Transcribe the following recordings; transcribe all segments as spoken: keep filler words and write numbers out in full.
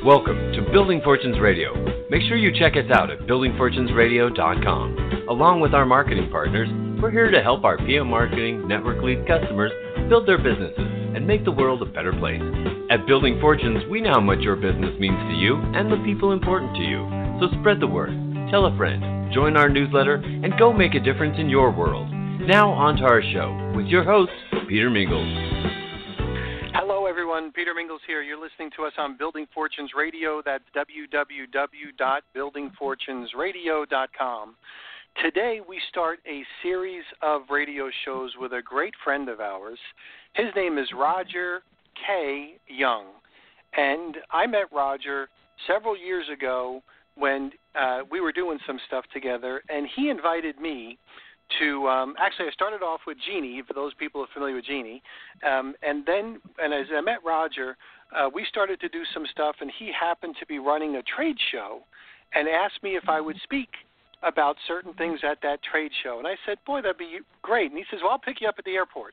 Welcome to Building Fortunes Radio. Make sure you check us out at building fortunes radio dot com. Along with our marketing partners, we're here to help our P M Marketing Network Lead customers build their businesses and make the world a better place. At Building Fortunes, we know how much your business means to you and the people important to you. So spread the word, tell a friend, join our newsletter, and go make a difference in your world. Now on to our show with your host, Peter Mingles. Hello, everyone. Peter Mingles here. You're listening to us on Building Fortunes Radio. That's w w w dot building fortunes radio dot com. Today, we start a series of radio shows with a great friend of ours. His name is Roger K. Young. And I met Roger several years ago when uh, we were doing some stuff together, and he invited me to um, actually I started off with Jeannie, for those people who are familiar with Jeannie, um, and then and as I met Roger, uh, we started to do some stuff, and he happened to be running a trade show and asked me if I would speak about certain things at that trade show. And I said, boy, that'd be great. And he says, well, I'll pick you up at the airport.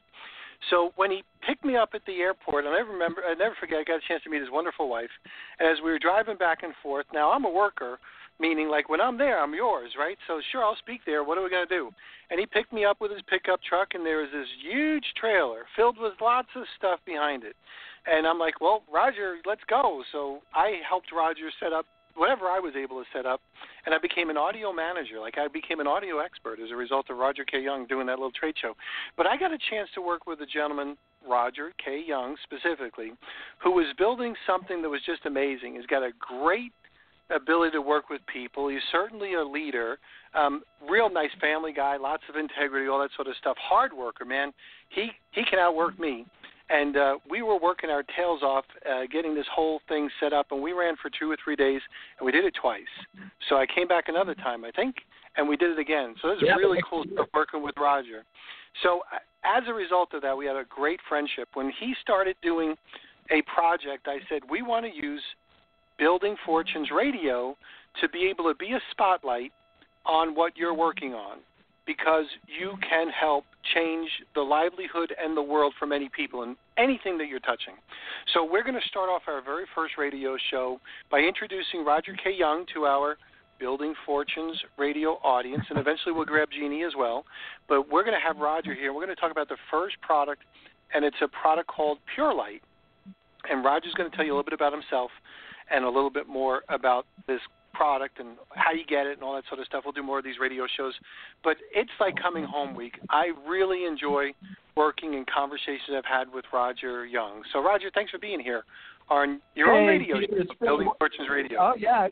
So when he picked me up at the airport, and I remember, I never forget, I got a chance to meet his wonderful wife, and as we were driving back and forth, now I'm a worker, meaning like when I'm there, I'm yours, right? So sure, I'll speak there. What are we going to do? And he picked me up with his pickup truck, and there was this huge trailer filled with lots of stuff behind it. And I'm like, well, Roger, let's go. So I helped Roger set up whatever I was able to set up, and I became an audio manager. Like I became an audio expert as a result of Roger K. Young doing that little trade show. But I got a chance to work with a gentleman, Roger K. Young specifically, who was building something that was just amazing. He's got a great ability to work with people. He's certainly a leader, um, real nice family guy, lots of integrity, all that sort of stuff. Hard worker, man. He he can outwork me. And uh, we were working our tails off uh, getting this whole thing set up, and we ran for two or three days, and we did it twice. So I came back another time, I think, and we did it again. So this is yeah, really cool stuff working with Roger. So uh, as a result of that, we had a great friendship. When he started doing a project, I said, we want to use Building Fortunes Radio to be able to be a spotlight on what you're working on, because you can help change the livelihood and the world for many people in anything that you're touching. So we're going to start off our very first radio show by introducing Roger K. Young to our Building Fortunes radio audience, and eventually we'll grab Jeannie as well. But we're going to have Roger here. We're going to talk about the first product, and it's a product called Pure Light. And Roger's going to tell you a little bit about himself and a little bit more about this product and how you get it and all that sort of stuff. We'll do more of these radio shows. But it's like coming home week. I really enjoy working in conversations I've had with Roger Young. So, Roger, thanks for being here on your own hey, radio show, Building Fortunes Radio. Oh, yeah.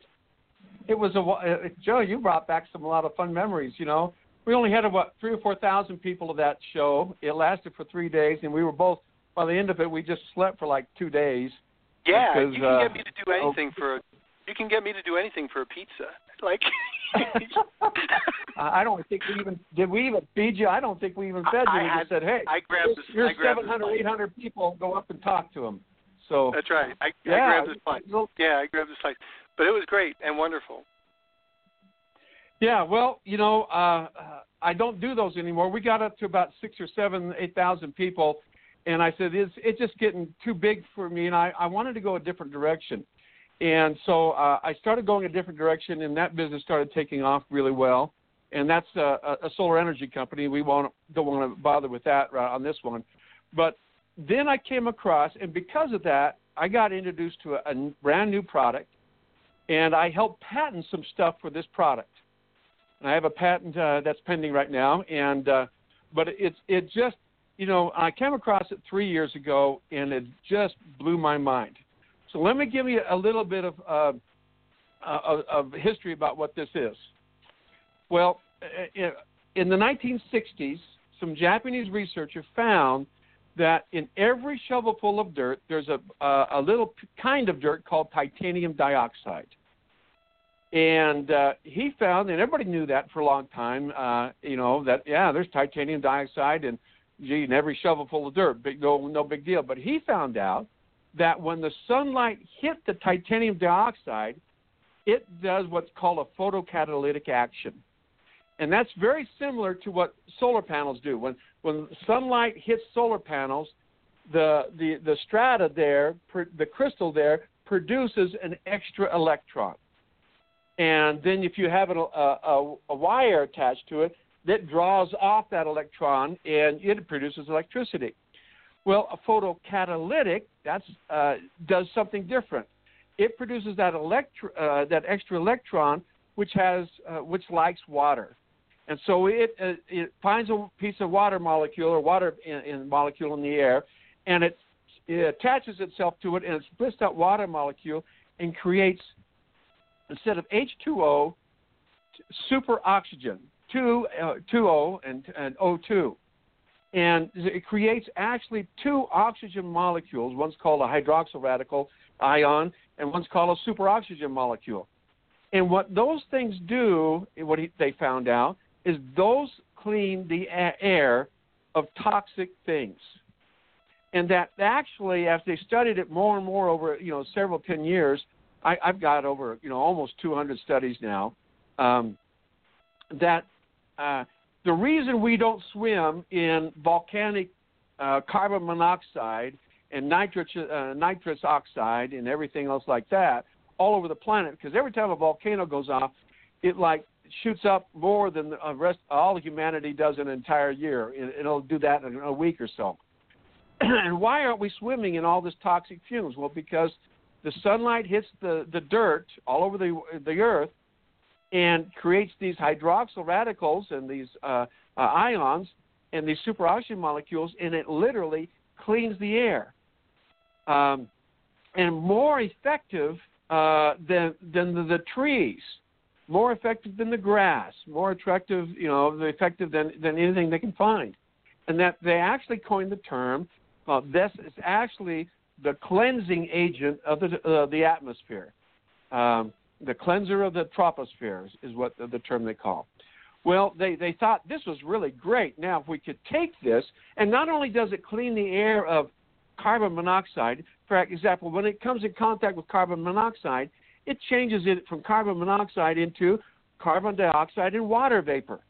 It was a uh, Joe, you brought back some a lot of fun memories, you know. We only had, what, three or four thousand people at that show. It lasted for three days, and we were both, by the end of it, we just slept for like two days. Yeah, because, you can uh, get me to do anything oh, for a, you can get me to do anything for a pizza. Like I don't think we even did we even feed you. I don't think we even fed you. I we had, just said, "Hey, I grabbed this, here's I grabbed seven hundred, eight hundred people. Go up and talk to them." So that's right. I, yeah, I grabbed this slice. Yeah, I grabbed this slice. But it was great and wonderful. Yeah, well, you know, uh, I don't do those anymore. We got up to about six or seven, eight thousand people. And I said, it's, it's just getting too big for me, and I, I wanted to go a different direction. And so uh, I started going a different direction, and that business started taking off really well. And that's a, a solar energy company. We won't, don't want to bother with that uh, on this one. But then I came across, and because of that, I got introduced to a, a brand new product, and I helped patent some stuff for this product. And I have a patent uh, that's pending right now, and uh, but it's it just, you know, I came across it three years ago, and it just blew my mind. So let me give you a little bit of, uh, of, of history about what this is. Well, in the nineteen sixties, some Japanese researchers found that in every shovelful of dirt, there's a, a, a little kind of dirt called titanium dioxide. And uh, he found, and everybody knew that for a long time, uh, you know, that, yeah, there's titanium dioxide and gee, in every shovelful of dirt, big, no, no big deal. But he found out that when the sunlight hit the titanium dioxide, it does what's called a photocatalytic action. And that's very similar to what solar panels do. When when sunlight hits solar panels, the the, the strata there, per, the crystal there, produces an extra electron. And then if you have a, a, a wire attached to it, that draws off that electron, and it produces electricity. Well, a photocatalytic that's, uh, does something different. It produces that, electro, uh, that extra electron, which, has, uh, which likes water. And so it, uh, it finds a piece of water molecule or water in, in molecule in the air, and it, it attaches itself to it, and it splits that water molecule and creates, instead of H two O, super oxygen, two, uh, two O and, and O two. And it creates actually two oxygen molecules. One's called a hydroxyl radical ion, and one's called a superoxygen molecule. And what those things do, what he, they found out, is those clean the air of toxic things. And that actually, as they studied it more and more over, you know, several ten years, I, I've got over, you know, almost two hundred studies now, um, that uh, the reason we don't swim in volcanic uh, carbon monoxide and nitrous, uh, nitrous oxide and everything else like that all over the planet, because every time a volcano goes off, it like shoots up more than the rest all of humanity does in an entire year. It, it'll do that in a week or so. And why aren't we swimming in all this toxic fumes? Well, because the sunlight hits the, the dirt all over the the earth and creates these hydroxyl radicals and these uh, uh, ions and these superoxygen molecules, and it literally cleans the air. Um, and more effective uh, than than the, the trees, more effective than the grass, more attractive, you know, effective than, than anything they can find. And that they actually coined the term, uh, this is actually the cleansing agent of the, uh, the atmosphere. Um, the cleanser of the troposphere is, is what the, the term they call. Well, they, they thought this was really great. Now, if we could take this, and not only does it clean the air of carbon monoxide, for example, when it comes in contact with carbon monoxide, it changes it from carbon monoxide into carbon dioxide and water vapor.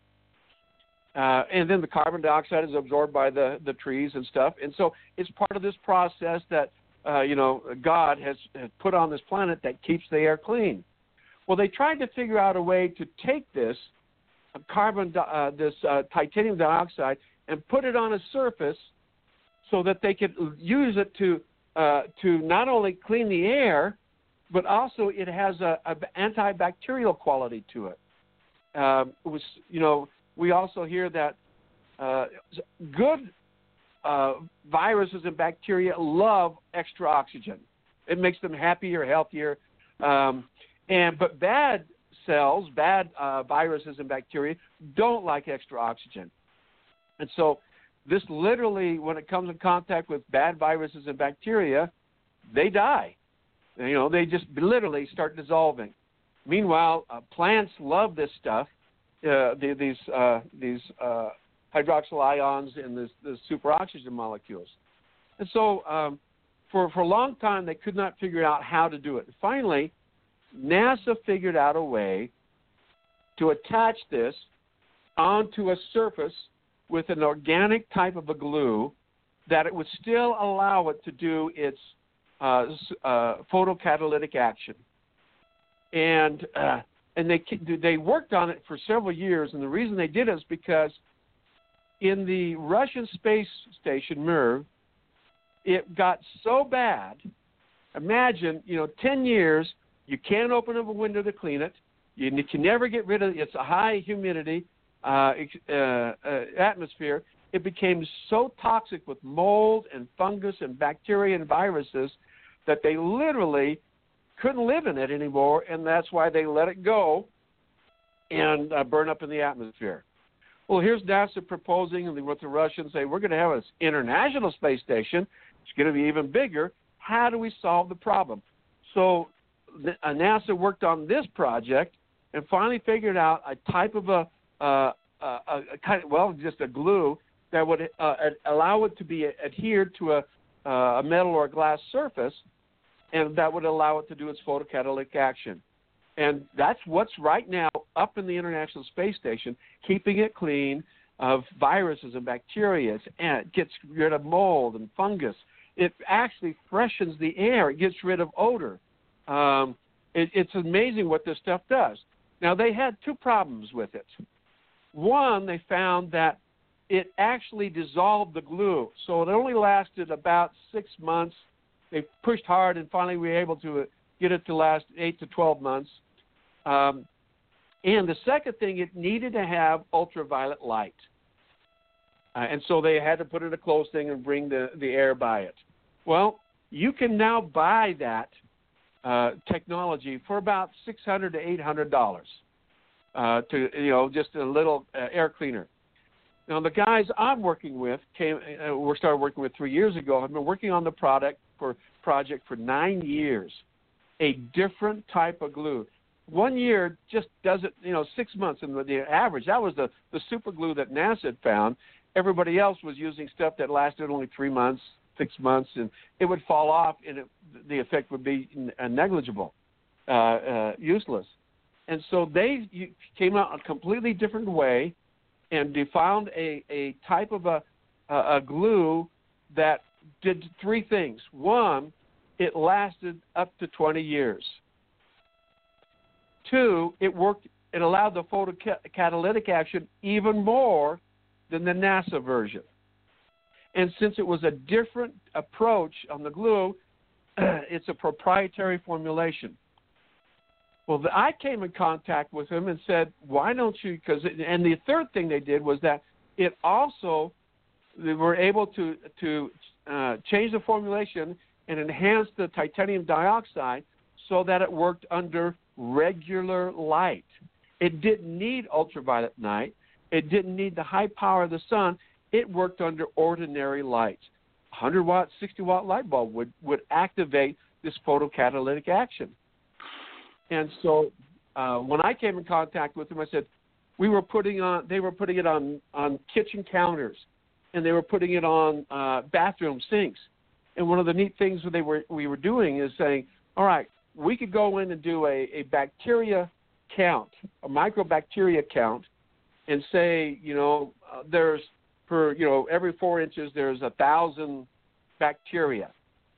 Uh, and then the carbon dioxide is absorbed by the, the trees and stuff. And so it's part of this process that, uh, you know, God has, has put on this planet that keeps the air clean. Well, they tried to figure out a way to take this uh, carbon, uh, this uh, titanium dioxide and put it on a surface so that they could use it to uh, to not only clean the air, but also it has a, a antibacterial quality to it. Um, it was, you know, we also hear that uh, good uh, viruses and bacteria love extra oxygen. It makes them happier, healthier. Um, and but bad cells, bad uh, viruses and bacteria don't like extra oxygen. And so this literally, when it comes in contact with bad viruses and bacteria, they die. You know, they just literally start dissolving. Meanwhile, uh, plants love this stuff, uh, the, these uh, these uh, hydroxyl ions and this, the superoxygen molecules. And so um, for, for a long time, they could not figure out how to do it. And finally, NASA figured out a way to attach this onto a surface with an organic type of a glue that it would still allow it to do its uh, uh, photocatalytic action. And uh, and they they worked on it for several years, and the reason they did it is because in the Russian space station, Mir, it got so bad. Imagine, you know, ten years, you can't open up a window to clean it. You can never get rid of it. It's a high humidity uh, uh, uh, atmosphere. It became so toxic with mold and fungus and bacteria and viruses that they literally couldn't live in it anymore, and that's why they let it go and uh, burn up in the atmosphere. Well, here's NASA proposing, and what the Russians say, we're going to have an international space station. It's going to be even bigger. How do we solve the problem? So the, uh, NASA worked on this project and finally figured out a type of a, uh, a, a kind of, well, just a glue that would uh, allow it to be adhered to a, uh, a metal or a glass surface, and that would allow it to do its photocatalytic action. And that's what's right now up in the International Space Station, keeping it clean of viruses and bacteria, and it gets rid of mold and fungus. It actually freshens the air. It gets rid of odor. Um, it, it's amazing what this stuff does. Now, they had two problems with it. One, they found that it actually dissolved the glue, so it only lasted about six months. They pushed hard, and finally we were able to get it to last eight to twelve months. Um, and the second thing, it needed to have ultraviolet light. Uh, and so they had to put it in a closed thing and bring the, the air by it. Well, you can now buy that uh, technology for about six hundred to eight hundred dollars uh, to, you know, just a little uh, air cleaner. Now, the guys I'm working with came. Uh, we started working with three years ago. I've been working on the product for project for nine years. A different type of glue. One year just doesn't, you know, six months in the, the average. That was the, the super glue that NASA had found. Everybody else was using stuff that lasted only three months, six months, and it would fall off, and it, the effect would be negligible, uh, uh, useless. And so they came out a completely different way, and they found a, a type of a, a, a glue that did three things. One, it lasted up to twenty years. Two, it worked. It allowed the photocatalytic action even more than the NASA version. And since it was a different approach on the glue, it's a proprietary formulation. Well, I came in contact with him and said, why don't you, because, and the third thing they did was that it also, they were able to, to uh, change the formulation and enhance the titanium dioxide so that it worked under regular light. It didn't need ultraviolet light. It didn't need the high power of the sun. It worked under ordinary light. one hundred watt, sixty watt light bulb would, would activate this photocatalytic action. And so uh, when I came in contact with them, I said, we were putting on, they were putting it on, on kitchen counters, and they were putting it on uh, bathroom sinks. And one of the neat things that they were, we were doing is saying, all right, we could go in and do a, a bacteria count, a microbacteria count, and say, you know, uh, there's per, you know, every four inches there's a thousand bacteria.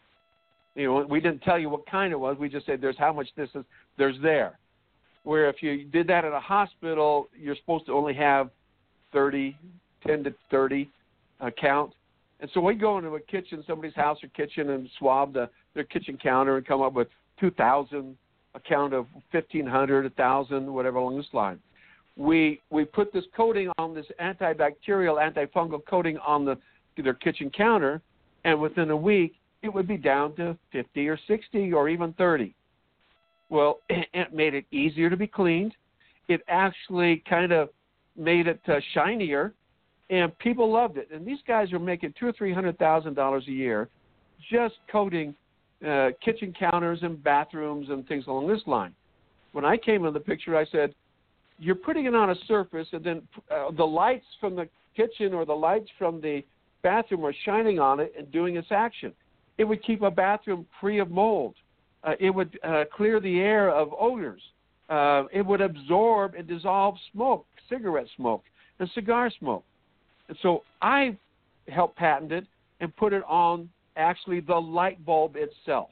You know, we didn't tell you what kind it was. We just said there's how much this is, there's there. Where if you did that at a hospital, you're supposed to only have thirty, ten to thirty uh, count. And so we go into a kitchen, somebody's house or kitchen, and swab the, their kitchen counter and come up with two thousand, a count of fifteen hundred, one thousand, whatever along this line. We we put this coating on, this antibacterial, antifungal coating on the their kitchen counter, and within a week, it would be down to fifty or sixty or even thirty. Well, it made it easier to be cleaned. It actually kind of made it uh, shinier, and people loved it. And these guys are making two or three hundred thousand dollars a year just coating uh, kitchen counters and bathrooms and things along this line. When I came in the picture, I said, "You're putting it on a surface, and then uh, the lights from the kitchen or the lights from the bathroom are shining on it and doing its action. It would keep a bathroom free of mold. Uh, it would uh, clear the air of odors. Uh, it would absorb and dissolve smoke, cigarette smoke, and cigar smoke." And so I helped patent it and put it on actually the light bulb itself.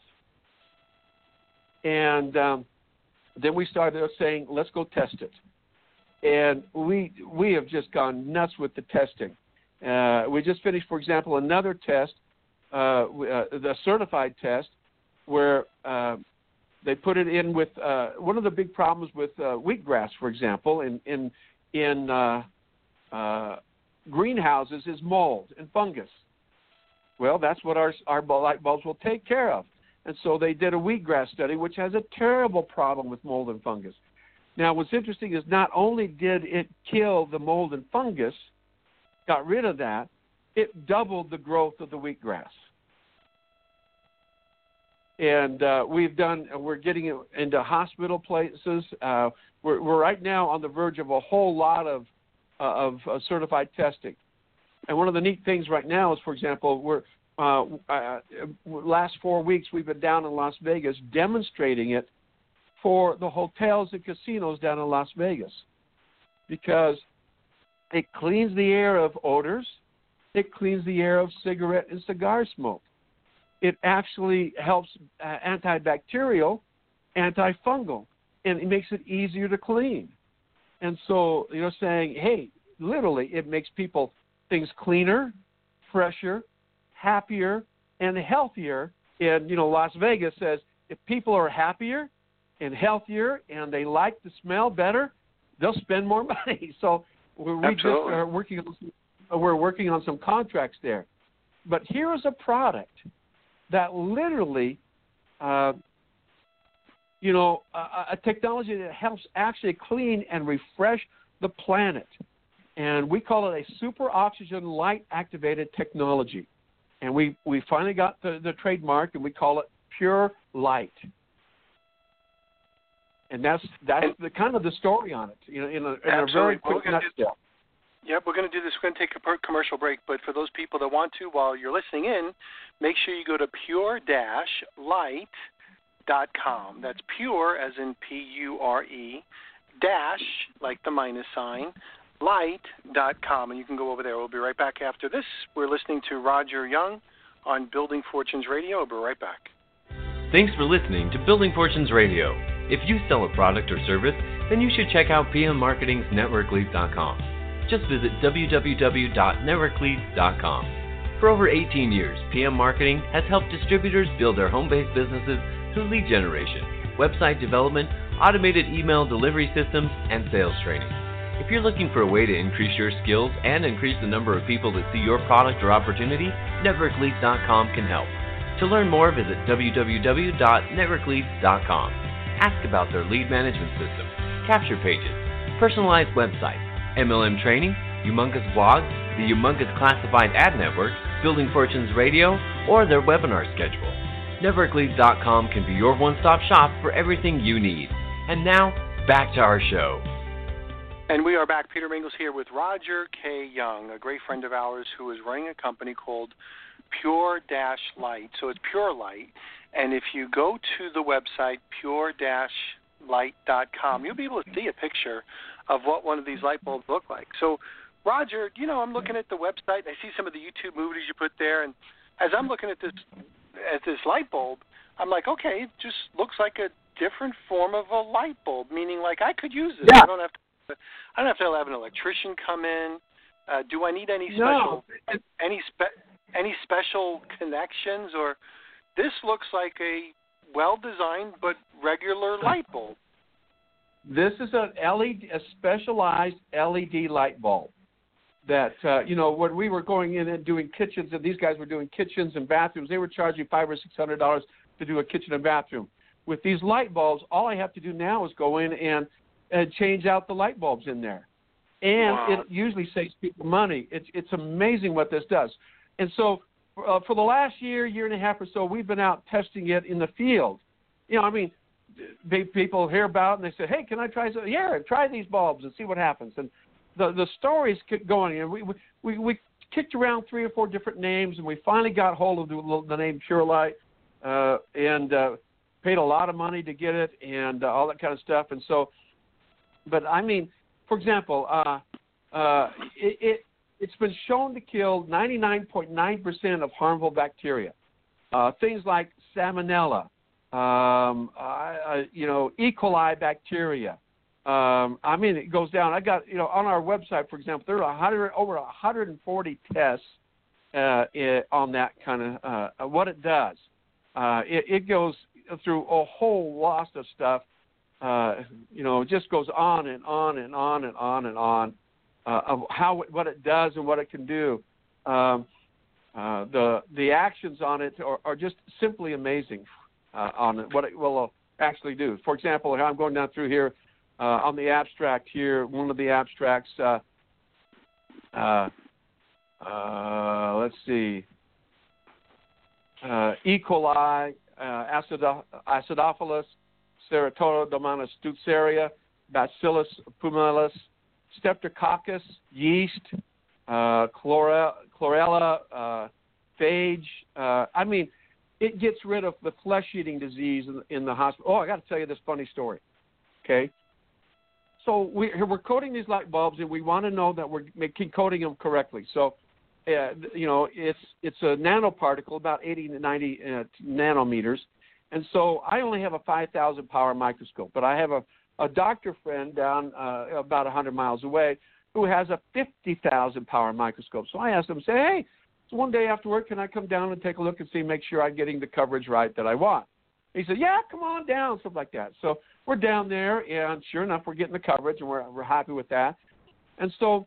And um, then we started saying, let's go test it. And we we have just gone nuts with the testing. Uh, we just finished, for example, another test, uh, uh, the certified test, where uh, they put it in with uh, one of the big problems with uh, wheatgrass, for example, in in in uh, uh, greenhouses is mold and fungus. Well, that's what our our light bulbs will take care of. And so they did a wheatgrass study, which has a terrible problem with mold and fungus. Now, what's interesting is not only did it kill the mold and fungus, got rid of that, it doubled the growth of the wheatgrass. And uh, we've done, we're getting it into hospital places. Uh, we're, we're right now on the verge of a whole lot of, uh, of uh, certified testing. And one of the neat things right now is, for example, we're, uh, uh, last four weeks we've been down in Las Vegas demonstrating it for the hotels and casinos down in Las Vegas, because it cleans the air of odors, it cleans the air of cigarette and cigar smoke. It actually helps uh, antibacterial antifungal, and it makes it easier to clean. And so, you know, saying, hey, literally, it makes people things cleaner, fresher, happier, and healthier. And, you know, Las Vegas says if people are happier and healthier and they like the smell better, they'll spend more money. So we we just are working on some, we're working on some contracts there. But here is a product that literally, uh, you know, a, a technology that helps actually clean and refresh the planet. And we call it a super oxygen light activated technology. And we, we finally got the, the trademark, and we call it Pure Light. And that's that's and, the kind of the story on it, you know, in a, in a very quick nutshell. Yep, we're going to do this. We're going to take a commercial break, but for those people that want to, while you're listening in, make sure you go to pure light dot com. That's pure, as in P U R E, dash, like the minus sign, light dot com, and you can go over there. We'll be right back after this. We're listening to Roger Young on Building Fortunes Radio. We'll be right back. Thanks for listening to Building Fortunes Radio. If you sell a product or service, then you should check out P M Marketing's network leads dot com. Just visit w w w dot network leads dot com. For over eighteen years, P M Marketing has helped distributors build their home-based businesses through lead generation, website development, automated email delivery systems, and sales training. If you're looking for a way to increase your skills and increase the number of people that see your product or opportunity, network leads dot com can help. To learn more, visit w w w dot network leads dot com. Ask about their lead management system, capture pages, personalized websites, M L M training, Humongous blogs, the Humongous Classified Ad Network, Building Fortunes Radio, or their webinar schedule. network leads dot com can be your one-stop shop for everything you need. And now, back to our show. And we are back. Peter Mingles here with Roger K. Young, a great friend of ours who is running a company called Pure Light. So it's Pure Light. And if you go to the website, pure light dot com, you'll be able to see a picture of what one of these light bulbs look like. So, Roger, you know, I'm looking at the website. I see some of the YouTube movies you put there. And as I'm looking at this at this light bulb, I'm like, okay, it just looks like a different form of a light bulb, meaning like I could use it. Yeah. I don't have to I don't have to have an electrician come in. Uh, do I need any special no. any spe- any special connections, or this looks like a well-designed but regular light bulb? This is an L E D, a specialized L E D light bulb that, uh, you know, when we were going in and doing kitchens, and these guys were doing kitchens and bathrooms, they were charging five or six hundred dollars to do a kitchen and bathroom. With these light bulbs, all I have to do now is go in and, and change out the light bulbs in there. And wow. it usually saves people money. It's it's amazing what this does. And so uh, for the last year, year and a half or so, we've been out testing it in the field. You know, I mean, people hear about it and they say, hey, can I try some? Yeah, try these bulbs and see what happens. And the the stories keep going. And we, we, we kicked around three or four different names, and we finally got hold of the, the name Pure Light uh, and uh, paid a lot of money to get it and uh, all that kind of stuff. And so, but I mean, for example, uh, uh, it, it, it's been shown to kill ninety-nine point nine percent of harmful bacteria. Uh, things like salmonella, um, uh, you know, E. coli bacteria. Um, I mean, it goes down. I got, you know, on our website, for example, there are one hundred, over one hundred forty tests uh, it, on that kind of uh, what it does. Uh, it, it goes through a whole lot of stuff. Uh, you know, it just goes on and on and on and on and on uh, of how what it does and what it can do. Um, uh, the the actions on it are, are just simply amazing uh, on it, what it will actually do. For example, I'm going down through here uh, on the abstract here. One of the abstracts. Uh, uh, uh, let's see. Uh, E. coli, uh, acido- acidophilus, Ceratodomonas stutzera, Bacillus pumilus, Streptococcus, yeast, uh, chlorella, chlorella uh, phage. Uh, I mean, it gets rid of the flesh-eating disease in, in the hospital. Oh, I got to tell you this funny story. Okay, so we, we're coating these light bulbs, and we want to know that we're making, coating them correctly. So, uh, you know, it's it's a nanoparticle, about eighty to ninety uh, nanometers. And so I only have a five thousand power microscope, but I have a, a doctor friend down uh, about one hundred miles away who has a fifty thousand power microscope. So I asked him, say, hey, so one day after work, can I come down and take a look and see, make sure I'm getting the coverage right that I want? He said, yeah, come on down, stuff like that. So we're down there, and sure enough, we're getting the coverage, and we're, we're happy with that. And so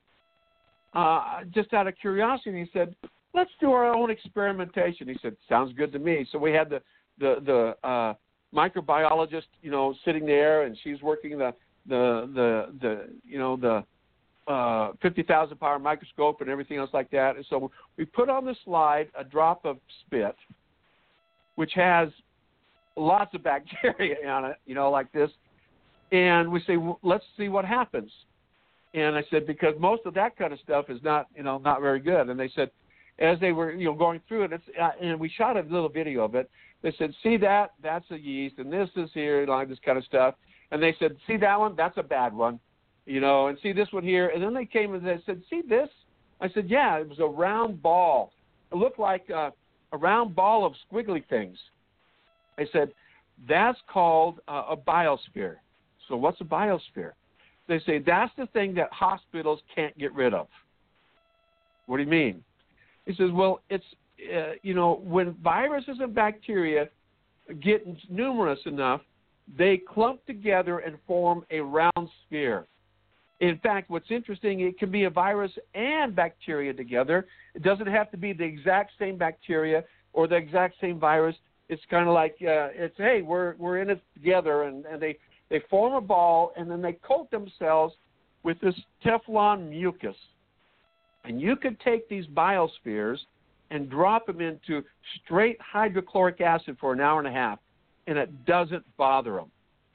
uh, just out of curiosity, he said, let's do our own experimentation. He said, sounds good to me. So we had the, the, the uh, microbiologist, you know, sitting there, and she's working the, the, the, the you know, the uh, fifty thousand power microscope and everything else like that. And so we put on the slide a drop of spit, which has lots of bacteria on it, you know, like this. And we say, well, let's see what happens. And I said, because most of that kind of stuff is not, you know, not very good. And they said, as they were, you know, going through it, it's, uh, and we shot a little video of it. They said, see that? That's a yeast, and this is here, like this kind of stuff. And they said, see that one? That's a bad one, you know, and see this one here. And then they came and they said, see this? I said, yeah, it was a round ball. It looked like uh, a round ball of squiggly things. I said, that's called uh, a biosphere. So what's a biosphere? They say, that's the thing that hospitals can't get rid of. What do you mean? He says, well, it's, uh, you know, when viruses and bacteria get numerous enough, they clump together and form a round sphere. In fact, what's interesting, it can be a virus and bacteria together. It doesn't have to be the exact same bacteria or the exact same virus. It's kind of like, uh, it's, hey, we're we're in it together, and, and they, they form a ball, and then they coat themselves with this Teflon mucus. And you could take these biospheres and drop them into straight hydrochloric acid for an hour and a half, and it doesn't bother them.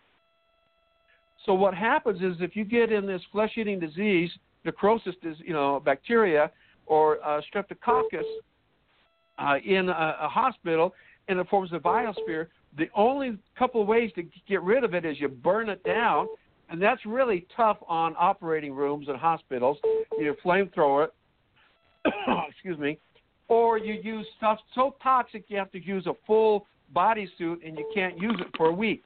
So what happens is if you get in this flesh-eating disease, necrosis, you know, bacteria, or uh, streptococcus uh, in a, a hospital, and it forms a biosphere, the only couple of ways to get rid of it is you burn it down, and that's really tough on operating rooms and hospitals. You flamethrower it, excuse me, or you use stuff so toxic you have to use a full bodysuit and you can't use it for a week.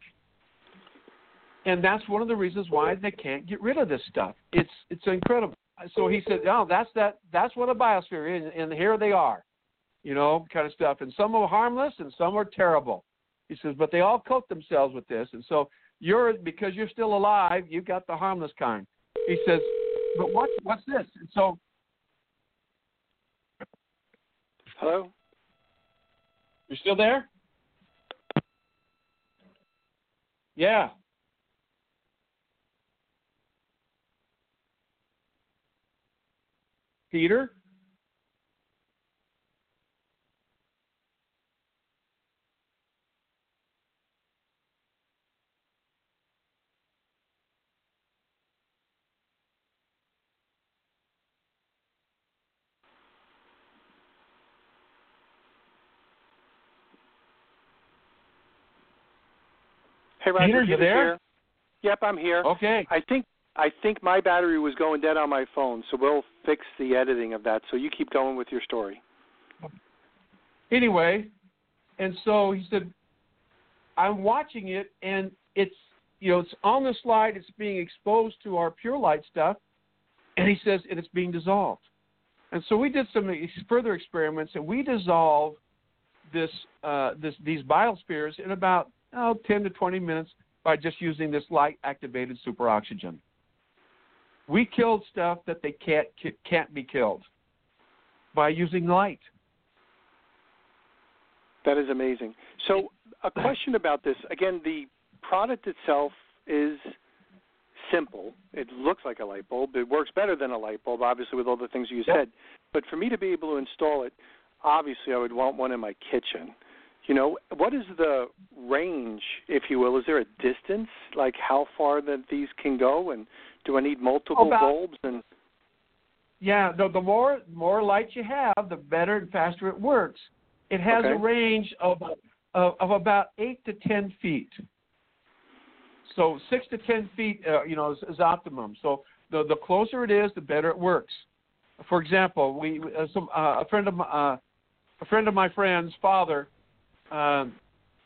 And that's one of the reasons why they can't get rid of this stuff. It's it's incredible. So he said, oh, that's that. That's what a biosphere is, and here they are, you know, kind of stuff. And some are harmless and some are terrible. He says, but they all coat themselves with this. And so you're, because you're still alive, you got the harmless kind. He says, but what's, what's this? And so. Hello? You're still there? Yeah. Peter? Hey, Roger, Peter, you there? Here. Yep, I'm here. Okay. I think I think my battery was going dead on my phone, so we'll fix the editing of that. So you keep going with your story. Anyway, and so he said, I'm watching it, and it's, you know, it's on the slide. It's being exposed to our Pure Light stuff, and he says, and it's being dissolved. And so we did some further experiments, and we dissolved this, uh, this these biospheres in about oh, ten to twenty minutes by just using this light-activated superoxygen. We killed stuff that they can't can't be killed by using light. That is amazing. So a question about this. Again, the product itself is simple. It looks like a light bulb. It works better than a light bulb, obviously, with all the things you said. But for me to be able to install it, obviously I would want one in my kitchen. You know, what is the range, if you will? Is there a distance, like how far that these can go? And do I need multiple About, bulbs? And yeah, the, the more more light you have, the better and faster it works. It has okay. a range of, of of about eight to ten feet. So six to ten feet, uh, you know, is, is optimum. So the the closer it is, the better it works. For example, we uh, some uh, a friend of my, uh, a friend of my friend's father. Um,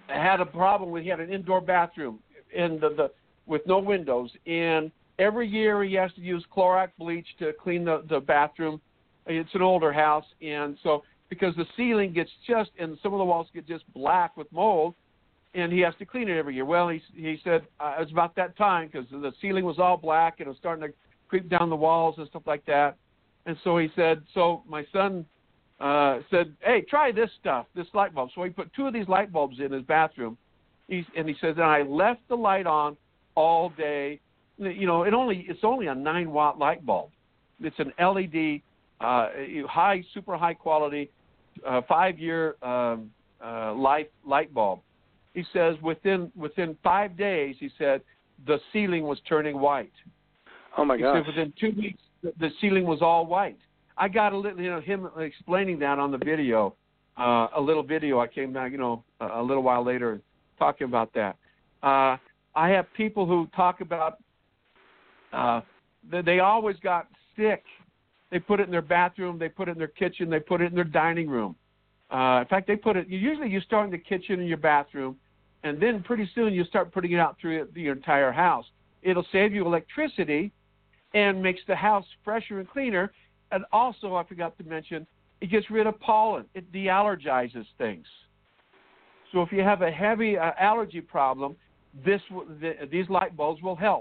had a problem with he had an indoor bathroom in the, the with no windows, and every year he has to use Clorox bleach to clean the, the bathroom. It's an older house, and so because the ceiling gets just and some of the walls get just black with mold, and he has to clean it every year. Well, he he said uh, it was about that time because the ceiling was all black and it was starting to creep down the walls and stuff like that. And so he said, so my son uh, said, hey, try this stuff, this light bulb. So he put two of these light bulbs in his bathroom, He's, and he says, and I left the light on all day. You know, it only it's only a nine watt light bulb. It's an L E D, uh, high, super high quality, uh, five year um, uh, life light bulb. He says within within five days, he said the ceiling was turning white. Oh my gosh! He said within two weeks, the, the ceiling was all white. I got a little, you know, him explaining that on the video, uh, a little video. I came back, you know, a, a little while later, talking about that. Uh, I have people who talk about uh, they, they always got sick. They put it in their bathroom, they put it in their kitchen, they put it in their dining room. Uh, in fact, they put it. Usually, you start in the kitchen and your bathroom, and then pretty soon you start putting it out through the entire house. It'll save you electricity and makes the house fresher and cleaner. And also, I forgot to mention, it gets rid of pollen. It de-allergizes things. So if you have a heavy uh, allergy problem, this the, these light bulbs will help.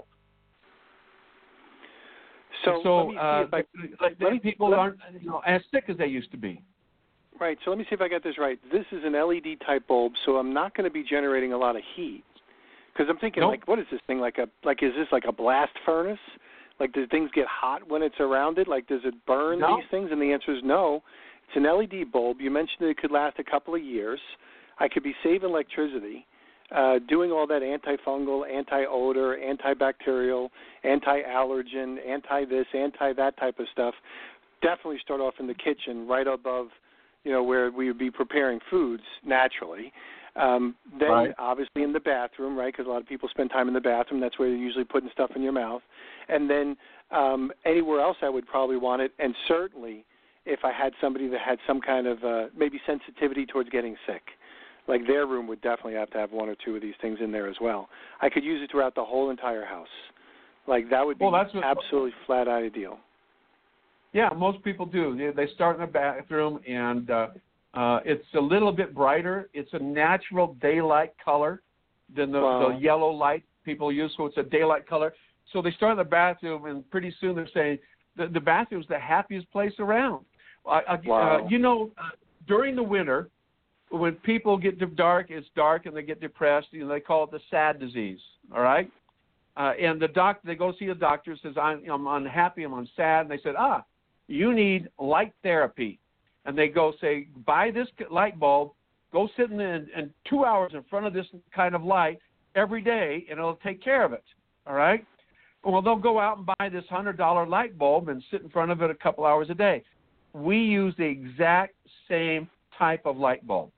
So, so let me uh, see if I, like, let me, people let, aren't you know, as sick as they used to be. Right. So let me see if I got this right. This is an L E D type bulb, so I'm not going to be generating a lot of heat. Because I'm thinking, nope. like, what is this thing? Like a like, is this like a blast furnace? Like, do things get hot when it's around it? Like, does it burn no. these things? And the answer is no. It's an L E D bulb. You mentioned that it could last a couple of years. I could be saving electricity, uh, doing all that antifungal, anti-odor, antibacterial, anti-allergen, anti-this, anti-that type of stuff. Definitely start off in the kitchen, right above, you know, where we would be preparing foods naturally. Um, then, right. obviously, in the bathroom, right, because a lot of people spend time in the bathroom. That's where you're usually putting stuff in your mouth. And then um, anywhere else I would probably want it, and certainly if I had somebody that had some kind of uh, maybe sensitivity towards getting sick. Like their room would definitely have to have one or two of these things in there as well. I could use it throughout the whole entire house. Like that would be well, that's what, absolutely flat out ideal. Yeah, most people do. They start in the bathroom, and uh, uh, it's a little bit brighter. It's a natural daylight color than the, wow. the yellow light people use, so it's a daylight color. So they start in the bathroom, and pretty soon they're saying the, the bathroom's the happiest place around. Uh, wow. uh, you know, uh, during the winter, when people get dark, it's dark, and they get depressed. You know, they call it the sad disease. All right, uh, and the doctor, they go see a doctor, says I'm, I'm unhappy, I'm on sad, and they said, ah, you need light therapy, and they go say, buy this light bulb, go sit in, in, in two hours in front of this kind of light every day, and it'll take care of it. All right. Well, they'll go out and buy this hundred dollar light bulb and sit in front of it a couple hours a day. We use the exact same type of light bulb.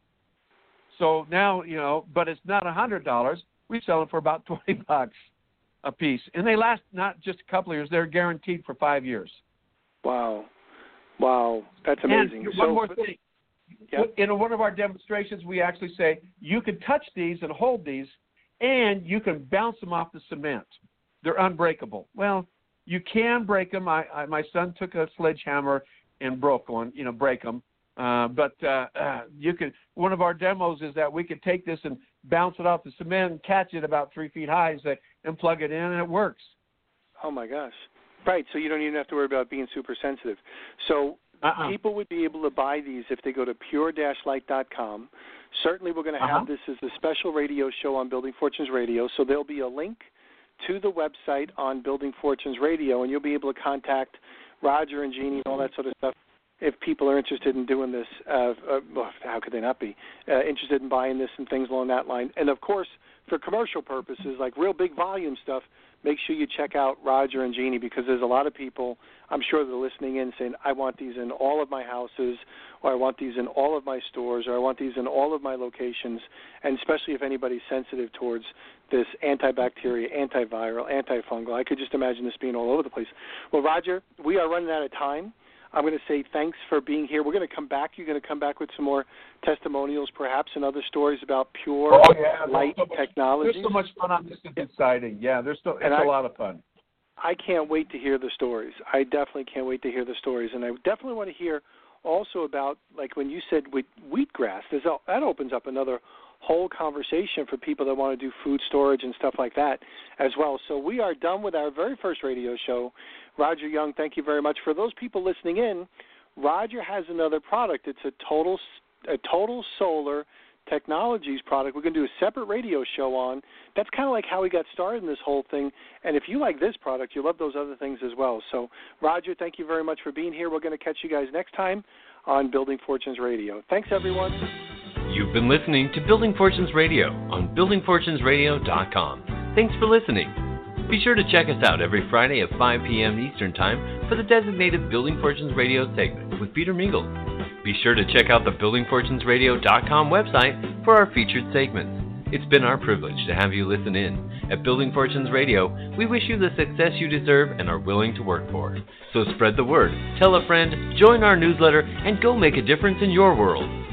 So now, you know, but it's not one hundred dollars. We sell it for about twenty bucks a piece. And they last not just a couple of years. They're guaranteed for five years. Wow. Wow. That's amazing. And one so, more thing. Yeah. In one of our demonstrations, we actually say you can touch these and hold these, and you can bounce them off the cement. They're unbreakable. Well, you can break them. I, I, my son took a sledgehammer and broke one, you know, break them. Uh, but uh, uh, you can. One of our demos is that we could take this and bounce it off the cement and catch it about three feet high and, say, and plug it in, and it works. Oh my gosh! Right. So you don't even have to worry about being super sensitive. So uh-uh. people would be able to buy these if they go to pure dash light dot com. Certainly, we're going to have uh-huh. this as a special radio show on Building Fortunes Radio. So there'll be a link to the website on Building Fortunes Radio, and you'll be able to contact Roger and Jeannie and all that sort of stuff. If people are interested in doing this, uh, uh, well, how could they not be uh, interested in buying this and things along that line? And, of course, for commercial purposes, like real big volume stuff, make sure you check out Roger and Jeannie, because there's a lot of people, I'm sure, that are listening in saying, I want these in all of my houses, or I want these in all of my stores, or I want these in all of my locations, and especially if anybody's sensitive towards this antibacterial, antiviral, antifungal. I could just imagine this being all over the place. Well, Roger, we are running out of time. I'm going to say thanks for being here. We're going to come back. You're going to come back with some more testimonials, perhaps, and other stories about pure oh, yeah, light so much, technology. There's so much fun on this. It's exciting. Yeah, there's so, it's and a I, lot of fun. I can't wait to hear the stories. I definitely can't wait to hear the stories. And I definitely want to hear also about, like when you said with wheatgrass, there's a, that opens up another whole conversation for people that want to do food storage and stuff like that as well. So we are done with our very first radio show. Roger Young, thank you very much. For those people listening in, Roger has another product. It's a total a total solar technologies product we're going to do a separate radio show on. That's kind of like how we got started in this whole thing. And if you like this product, you love those other things as well. So, Roger, thank you very much for being here. We're going to catch you guys next time on Building Fortunes Radio. Thanks, everyone. You've been listening to Building Fortunes Radio on building fortunes radio dot com. Thanks for listening. Be sure to check us out every Friday at five p.m. Eastern Time for the designated Building Fortunes Radio segment with Peter Mingles. Be sure to check out the building fortunes radio dot com website for our featured segments. It's been our privilege to have you listen in. At Building Fortunes Radio, we wish you the success you deserve and are willing to work for. So spread the word, tell a friend, join our newsletter, and go make a difference in your world.